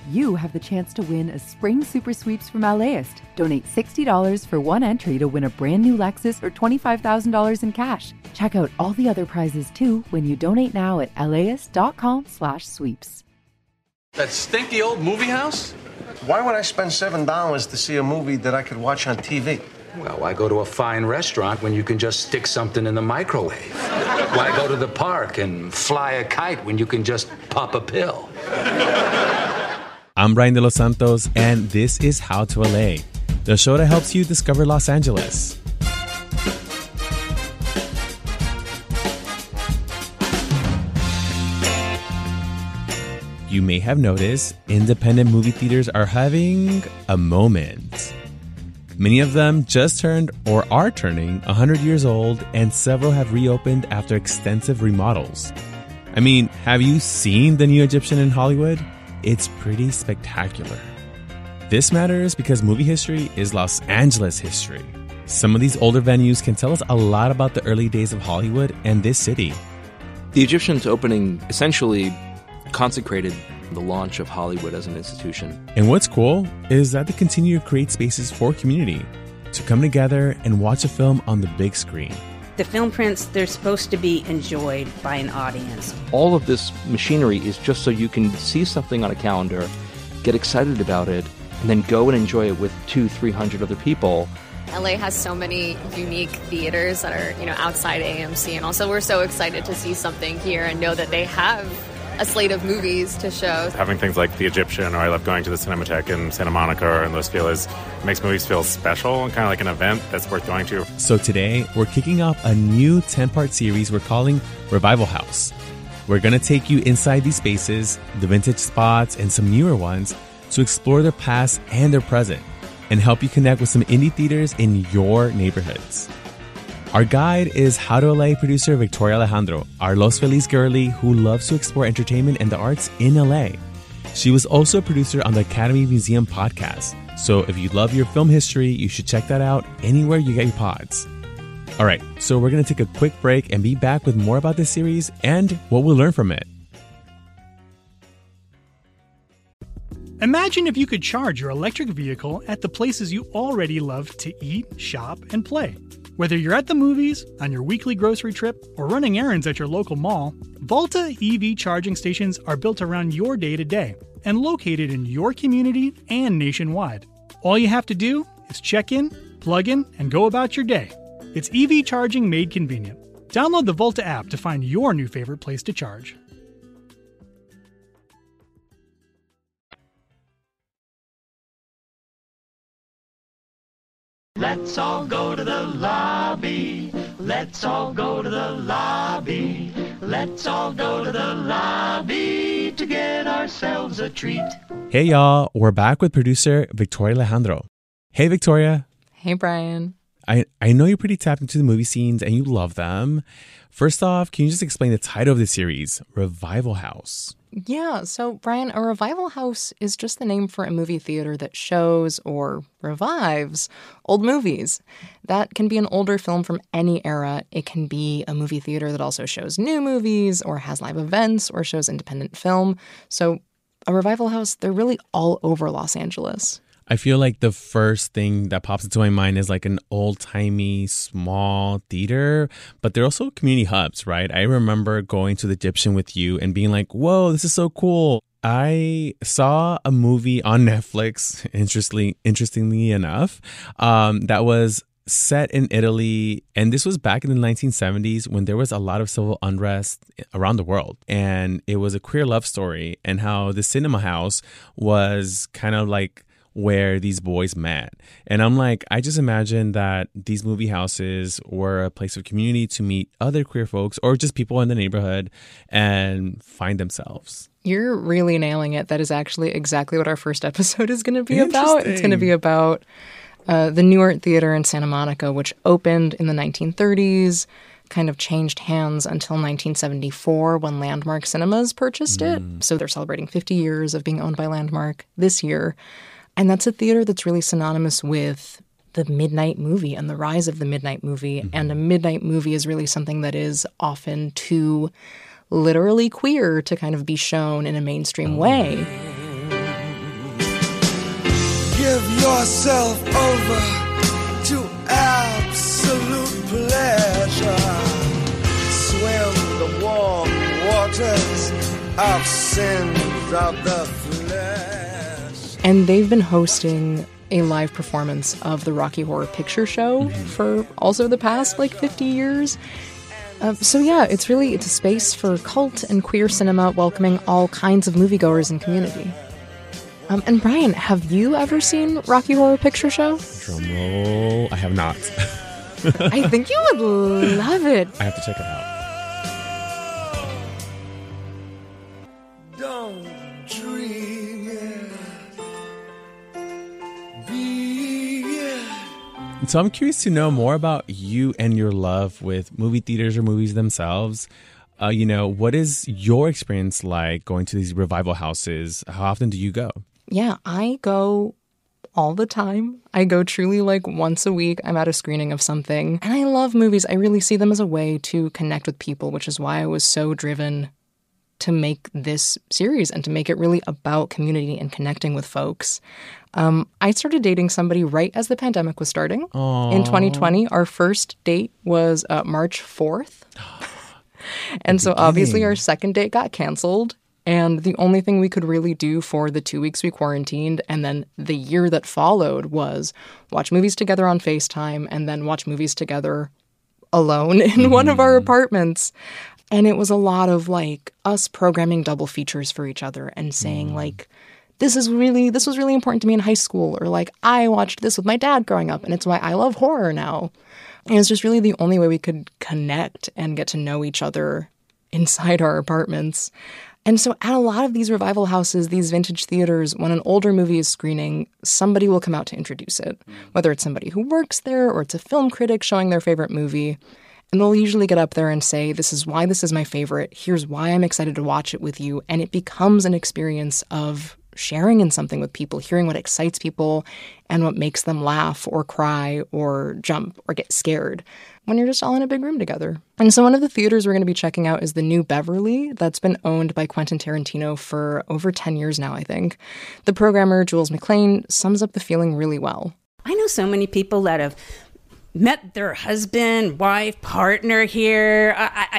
you have the chance to win a spring super sweeps from LAist. Donate $60 for one entry to win a brand new Lexus or $25,000 in cash. Check out all the other prizes too when you donate now at LAist.com/sweeps. That stinky old movie house? Why would I spend $7 to see a movie that I could watch on TV? Well, why go to a fine restaurant when you can just stick something in the microwave? Why go to the park and fly a kite when you can just pop a pill? I'm Brian De Los Santos, and this is How to LA, the show that helps you discover Los Angeles. You may have noticed independent movie theaters are having a moment. Many of them just turned or are turning 100 years old, and several have reopened after extensive remodels. I mean, have you seen the new Egyptian in Hollywood? It's pretty spectacular. This matters because movie history is Los Angeles history. Some of these older venues can tell us a lot about the early days of Hollywood and this city. The Egyptian's opening essentially consecrated the launch of Hollywood as an institution. And what's cool is that they continue to create spaces for community to come together and watch a film on the big screen. The film prints, they're supposed to be enjoyed by an audience. All of this machinery is just so you can see something on a calendar, get excited about it, and then go and enjoy it with 200-300 other people. LA has so many unique theaters that are, outside AMC, and also we're so excited to see something here and know that they have a slate of movies to show. Having things like The Egyptian, or I love going to the Cinematheque in Santa Monica or in Los Feliz, makes movies feel special and kind of like an event that's worth going to. So today, we're kicking off a new 10-part series we're calling Revival House. We're going to take you inside these spaces, the vintage spots, and some newer ones to explore their past and their present, and help you connect with some indie theaters in your neighborhoods. Our guide is How to LA producer Victoria Alejandro, our Los Feliz girlie who loves to explore entertainment and the arts in LA. She was also a producer on the Academy Museum podcast, so if you love your film history, you should check that out anywhere you get your pods. All right, so we're going to take a quick break and be back with more about this series and what we'll learn from it. Imagine if you could charge your electric vehicle at the places you already love to eat, shop, and play. Whether you're at the movies, on your weekly grocery trip, or running errands at your local mall, Volta EV charging stations are built around your day-to-day and located in your community and nationwide. All you have to do is check in, plug in, and go about your day. It's EV charging made convenient. Download the Volta app to find your new favorite place to charge. Let's all go to the lobby. Let's all go to the lobby. Let's all go to the lobby to get ourselves a treat. Hey y'all, we're back with producer Victoria Alejandro. Hey Victoria. Hey Brian. I know you're pretty tapped into the movie scenes and you love them. First off, can you just explain the title of the series, Revival House? Yeah, so Brian, a revival house is just the name for a movie theater that shows or revives old movies. That can be an older film from any era. It can be a movie theater that also shows new movies or has live events or shows independent film. So a revival house, they're really all over Los Angeles. I feel like the first thing that pops into my mind is like an old-timey small theater, but they're also community hubs, right? I remember going to the Egyptian with you and being like, whoa, this is so cool. I saw a movie on Netflix, interestingly enough, that was set in Italy, and this was back in the 1970s when there was a lot of civil unrest around the world, and it was a queer love story and how the cinema house was kind of like where these boys met. And I'm like, I just imagine that these movie houses were a place of community to meet other queer folks or just people in the neighborhood and find themselves. You're really nailing it. That is actually exactly what our first episode is going to be about. It's going to be about the New Art Theater in Santa Monica, which opened in the 1930s, kind of changed hands until 1974 when Landmark Cinemas purchased it. So they're celebrating 50 years of being owned by Landmark this year. And that's a theater that's really synonymous with the midnight movie and the rise of the midnight movie. And a midnight movie is really something that is often too literally queer to kind of be shown in a mainstream way. Give yourself over to absolute pleasure. Swim the warm waters of sins of the flesh. And they've been hosting a live performance of the Rocky Horror Picture Show for also the past 50 years. So yeah, it's a space for cult and queer cinema, welcoming all kinds of moviegoers and community. And Brian, have you ever seen Rocky Horror Picture Show? Drumroll, I have not. I think you would love it. I have to check it out. Don't dream it. Be it. So I'm curious to know more about you and your love with movie theaters or movies themselves. What is your experience like going to these revival houses? How often do you go? Yeah, I go all the time. I go truly once a week. I'm at a screening of something. And I love movies. I really see them as a way to connect with people, which is why I was so driven to make this series and to make it really about community and connecting with folks. I started dating somebody right as the pandemic was starting. Aww. In 2020. Our first date was March 4th. And so obviously our second date got canceled. And the only thing we could really do for the 2 weeks we quarantined and then the year that followed was watch movies together on FaceTime and then watch movies together alone in one of our apartments. And it was a lot of us programming double features for each other and saying this was really important to me in high school, or I watched this with my dad growing up and it's why I love horror now. And it's just really the only way we could connect and get to know each other inside our apartments. And so at a lot of these revival houses, these vintage theaters, when an older movie is screening, somebody will come out to introduce it, whether it's somebody who works there or it's a film critic showing their favorite movie. And they'll usually get up there and say, this is why this is my favorite. Here's why I'm excited to watch it with you. And it becomes an experience of sharing in something with people, hearing what excites people and what makes them laugh or cry or jump or get scared when you're just all in a big room together. And so one of the theaters we're going to be checking out is the New Beverly that's been owned by Quentin Tarantino for over 10 years now, I think. The programmer, Jules McLean, sums up the feeling really well. I know so many people that have met their husband, wife, partner here,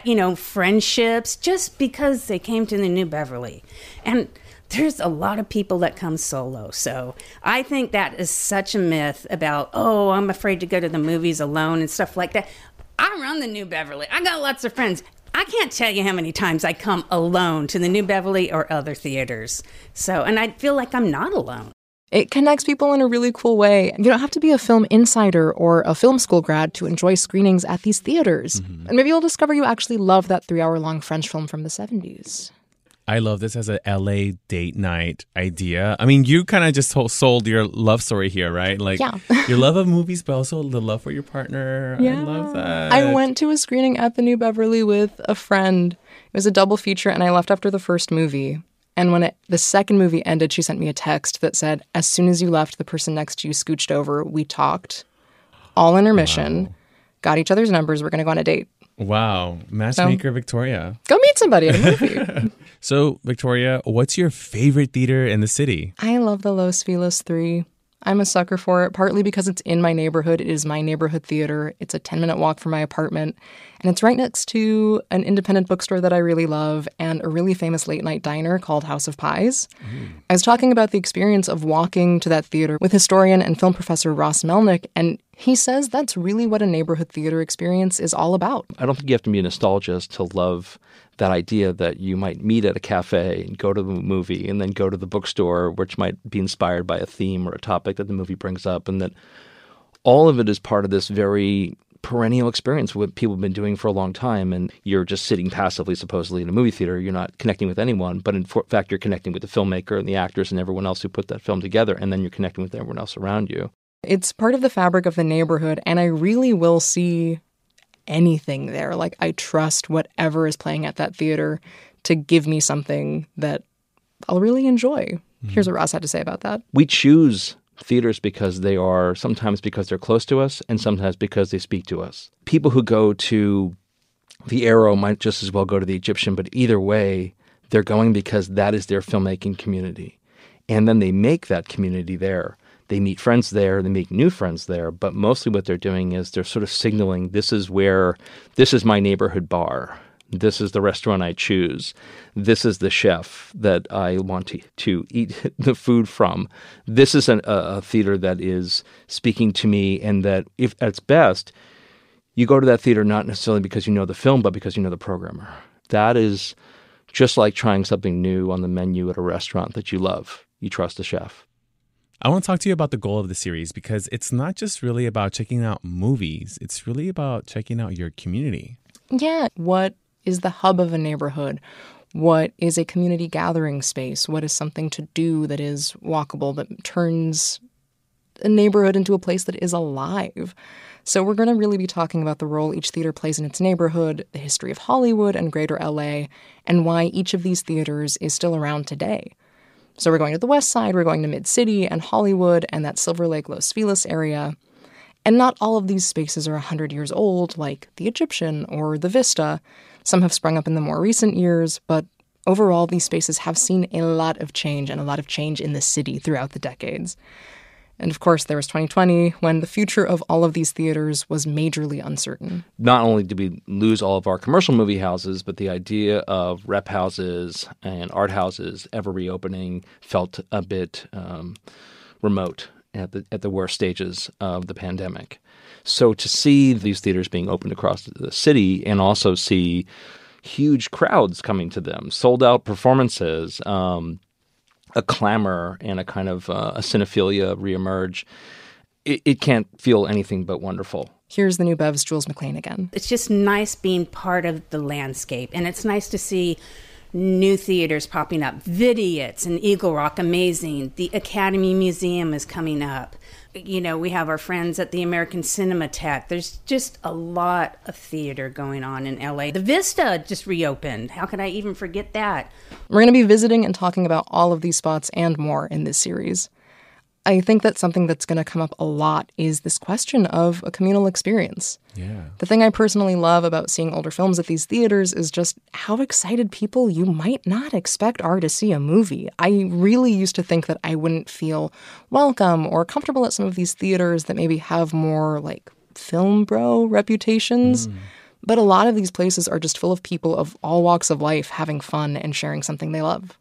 friendships, just because they came to the New Beverly. And there's a lot of people that come solo. So I think that is such a myth about, I'm afraid to go to the movies alone and stuff like that. I run the New Beverly. I got lots of friends. I can't tell you how many times I come alone to the New Beverly or other theaters. So, and I feel like I'm not alone. It connects people in a really cool way. You don't have to be a film insider or a film school grad to enjoy screenings at these theaters. Mm-hmm. And maybe you'll discover you actually love that 3-hour-long French film from the 70s. I love this as a LA date night idea. I mean, you kind of just sold your love story here, right? Your love of movies, but also the love for your partner. Yeah. I love that. I went to a screening at the New Beverly with a friend. It was a double feature, and I left after the first movie. And when the second movie ended, she sent me a text that said, as soon as you left, the person next to you scooched over. We talked, all intermission, got each other's numbers. We're going to go on a date. Wow. Matchmaker Victoria. Go meet somebody at a movie. So, Victoria, what's your favorite theater in the city? I love the Los Feliz 3. I'm a sucker for it, partly because it's in my neighborhood. It is my neighborhood theater. It's a 10-minute walk from my apartment. And it's right next to an independent bookstore that I really love and a really famous late-night diner called House of Pies. I was talking about the experience of walking to that theater with historian and film professor Ross Melnick, and he says that's really what a neighborhood theater experience is all about. I don't think you have to be a nostalgist to love that idea that you might meet at a cafe and go to the movie and then go to the bookstore, which might be inspired by a theme or a topic that the movie brings up, and that all of it is part of this very perennial experience, what people have been doing for a long time. And you're just sitting passively, supposedly, in a movie theater. You're not connecting with anyone, but in fact, you're connecting with the filmmaker and the actors and everyone else who put that film together, and then you're connecting with everyone else around you. It's part of the fabric of the neighborhood, and I really will see anything there. I trust whatever is playing at that theater to give me something that I'll really enjoy. Mm-hmm. Here's what Ross had to say about that. We choose theaters because they are, sometimes because they're close to us and sometimes because they speak to us. People who go to the Arrow might just as well go to the Egyptian, but either way, they're going because that is their filmmaking community. And then they make that community there. They meet friends there, they make new friends there, but mostly what they're doing is they're sort of signaling, this is my neighborhood bar. This is the restaurant I choose. This is the chef that I want to eat the food from. This is a theater that is speaking to me, and that if at its best, you go to that theater not necessarily because you know the film, but because you know the programmer. That is just like trying something new on the menu at a restaurant that you love. You trust the chef. I want to talk to you about the goal of the series, because it's not just really about checking out movies. It's really about checking out your community. Yeah. What is the hub of a neighborhood? What is a community gathering space? What is something to do that is walkable, that turns a neighborhood into a place that is alive? So we're going to really be talking about the role each theater plays in its neighborhood, the history of Hollywood and greater LA, and why each of these theaters is still around today. So we're going to the West Side, we're going to Mid-City and Hollywood and that Silver Lake, Los Feliz area. And not all of these spaces are 100 years old, like the Egyptian or the Vista. Some have sprung up in the more recent years, but overall, these spaces have seen a lot of change, and a lot of change in the city throughout the decades. And of course, there was 2020, when the future of all of these theaters was majorly uncertain. Not only did we lose all of our commercial movie houses, but the idea of rep houses and art houses ever reopening felt a bit remote at the worst stages of the pandemic. So to see these theaters being opened across the city, and also see huge crowds coming to them, sold out performances, a clamor and a kind of a cinephilia reemerge, it can't feel anything but wonderful. Here's the New Bev's Jules McLean again. It's just nice being part of the landscape, and it's nice to see new theaters popping up. Vidiots and Eagle Rock, amazing. The Academy Museum is coming up. You know, we have our friends at the American Cinematheque. There's just a lot of theater going on in LA. The Vista just reopened. How could I even forget that? We're going to be visiting and talking about all of these spots and more in this series. I think that something that's going to come up a lot is this question of a communal experience. Yeah. The thing I personally love about seeing older films at these theaters is just how excited people you might not expect are to see a movie. I really used to think that I wouldn't feel welcome or comfortable at some of these theaters that maybe have more like film bro reputations. But a lot of these places are just full of people of all walks of life having fun and sharing something they love.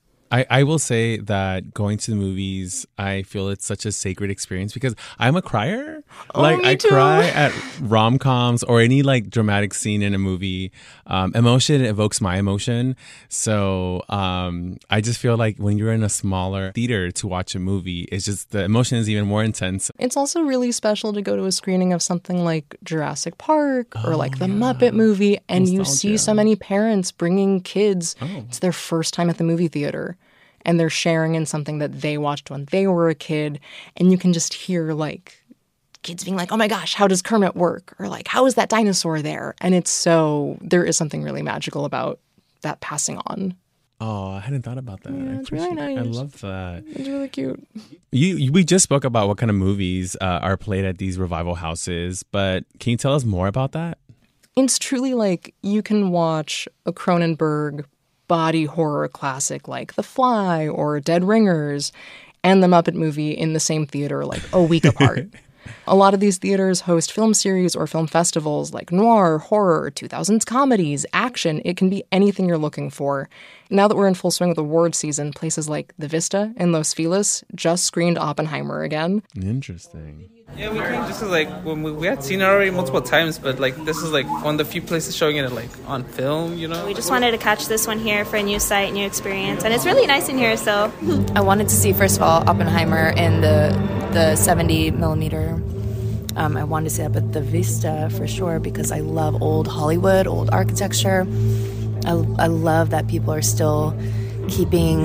I will say that going to the movies, I feel it's such a sacred experience because I'm a crier. I cry at rom-coms or any like dramatic scene in a movie. Emotion evokes my emotion. So I just feel like when you're in a smaller theater to watch a movie, it's just the emotion is even more intense. It's also really special to go to a screening of something like Jurassic Park or like the Muppet movie, and you see so many parents bringing kids. It's their first time at the movie theater. And they're sharing in something that they watched when they were a kid. And you can just hear, like, kids being like, oh my gosh, how does Kermit work? Or like, how is that dinosaur there? And there is something really magical about that passing on. Oh, I hadn't thought about that. Yeah, it's really nice. I love that. It's really cute. We just spoke about what kind of movies are played at these revival houses, but can you tell us more about that? It's truly like you can watch a Cronenberg body horror classic like The Fly or Dead Ringers and the Muppet movie in the same theater like a week apart. A lot of these theaters host film series or film festivals like noir, horror, 2000s comedies, action. It can be anything you're looking for. Now that we're in full swing with award season, places like The Vista in Los Feliz just screened Oppenheimer again. Interesting. Yeah, we came just like when we had seen it already multiple times, but like this is like one of the few places showing it like on film, you know. We just wanted to catch this one here for a new site, new experience, and it's really nice in here. So I wanted to see first of all Oppenheimer in the 70 millimeter. I wanted to see that, but the Vista for sure because I love old Hollywood, old architecture. I love that people are still keeping,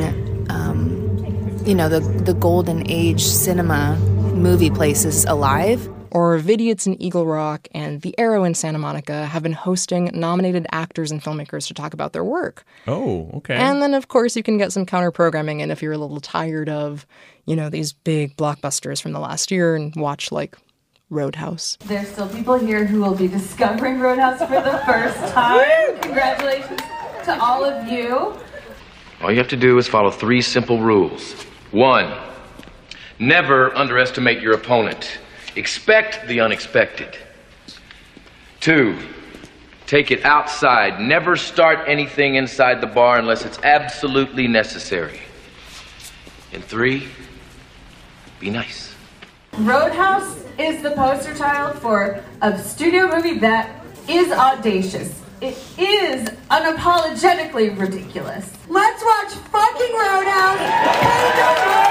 the golden age cinema movie places alive. Or Vidiots in Eagle Rock and The Arrow in Santa Monica have been hosting nominated actors and filmmakers to talk about their work. Oh, okay. And then, of course, you can get some counter-programming in if you're a little tired of, these big blockbusters from the last year and watch, like, Roadhouse. There's still people here who will be discovering Roadhouse for the first time. Congratulations to all of you. All you have to do is follow 3 simple rules. 1, Never underestimate your opponent. Expect the unexpected. 2, take it outside. Never start anything inside the bar unless it's absolutely necessary. And 3, be nice. Roadhouse is the poster child for a studio movie that is audacious. It is unapologetically ridiculous. Let's watch fucking Roadhouse.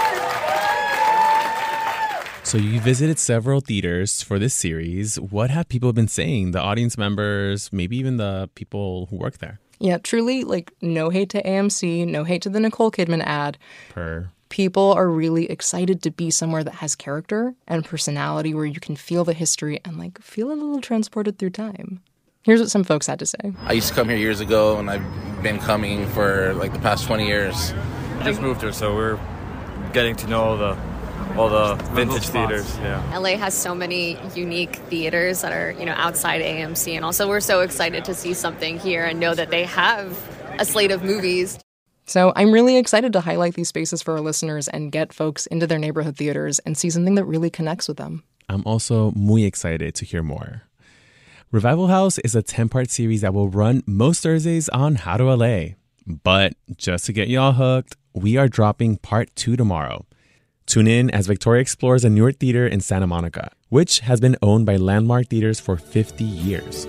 So you visited several theaters for this series. What have people been saying? The audience members, maybe even the people who work there? Yeah, truly, like, no hate to AMC, no hate to the Nicole Kidman ad. People are really excited to be somewhere that has character and personality, where you can feel the history and, like, feel a little transported through time. Here's what some folks had to say. I used to come here years ago, and I've been coming for, like, the past 20 years. Just moved here, so we're getting to know all the vintage theaters. Yeah. LA has so many unique theaters that are, outside AMC, and also we're so excited to see something here and know that they have a slate of movies. So I'm really excited to highlight these spaces for our listeners and get folks into their neighborhood theaters and see something that really connects with them. I'm also muy excited to hear more. Revival House is a 10-part series that will run most Thursdays on How to LA. But just to get y'all hooked, we are dropping part 2 tomorrow. Tune in as Victoria explores a newer theater in Santa Monica, which has been owned by Landmark Theaters for 50 years.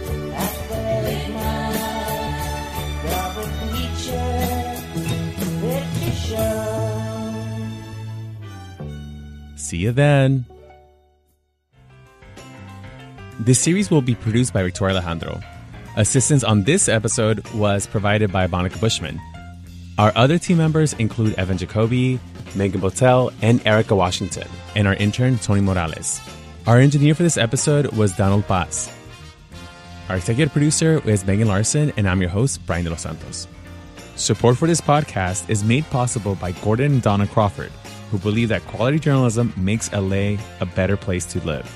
See you then. This series will be produced by Victoria Alejandro. Assistance on this episode was provided by Monica Bushman. Our other team members include Evan Jacoby, Megan Botel, and Erica Washington, and our intern, Tony Morales. Our engineer for this episode was Donald Paz. Our executive producer is Megan Larson, and I'm your host, Brian De Los Santos. Support for this podcast is made possible by Gordon and Donna Crawford, who believe that quality journalism makes LA a better place to live.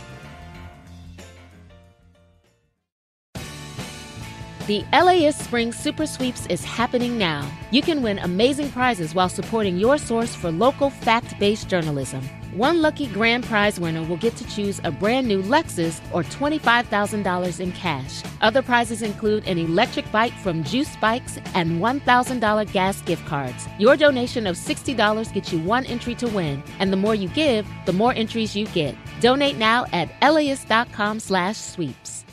The LAist Spring Super Sweeps is happening now. You can win amazing prizes while supporting your source for local fact-based journalism. One lucky grand prize winner will get to choose a brand new Lexus or $25,000 in cash. Other prizes include an electric bike from Juice Bikes and $1,000 gas gift cards. Your donation of $60 gets you one entry to win, and the more you give, the more entries you get. Donate now at LAist.com/sweeps.